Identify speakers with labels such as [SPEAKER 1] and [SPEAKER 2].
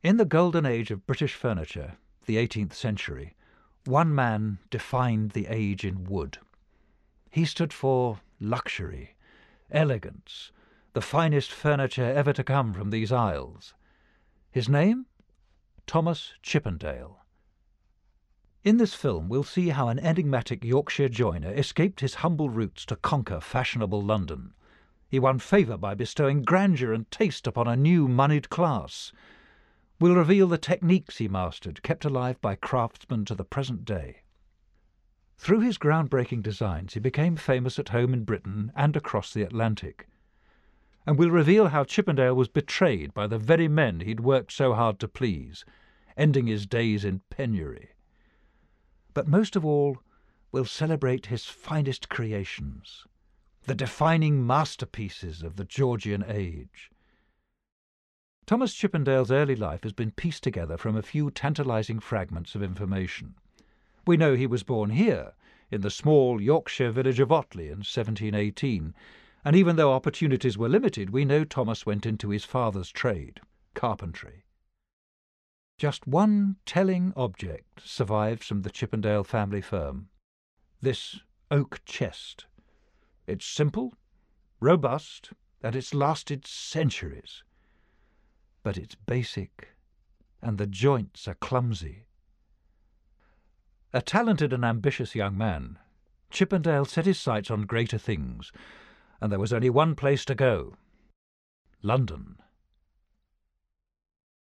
[SPEAKER 1] In the golden age of British furniture, the 18th century, one man defined the age in wood. He stood for luxury, elegance, the finest furniture ever to come from these isles. His name? Thomas Chippendale. In this film we'll see how an enigmatic Yorkshire joiner escaped his humble roots to conquer fashionable London. He won favour by bestowing grandeur and taste upon a new moneyed class. We'll reveal the techniques he mastered, kept alive by craftsmen to the present day. Through his groundbreaking designs he became famous at home in Britain and across the Atlantic. And we'll reveal how Chippendale was betrayed by the very men he'd worked so hard to please, ending his days in penury. But most of all, we'll celebrate his finest creations, the defining masterpieces of the Georgian age. Thomas Chippendale's early life has been pieced together from a few tantalising fragments of information. We know he was born here, in the small Yorkshire village of Otley in 1718, and even though opportunities were limited, we know Thomas went into his father's trade, carpentry. Just one telling object survives from the Chippendale family firm: this oak chest. It's simple, robust, and it's lasted centuries. But it's basic, and the joints are clumsy. A talented and ambitious young man, Chippendale set his sights on greater things, and there was only one place to go: London.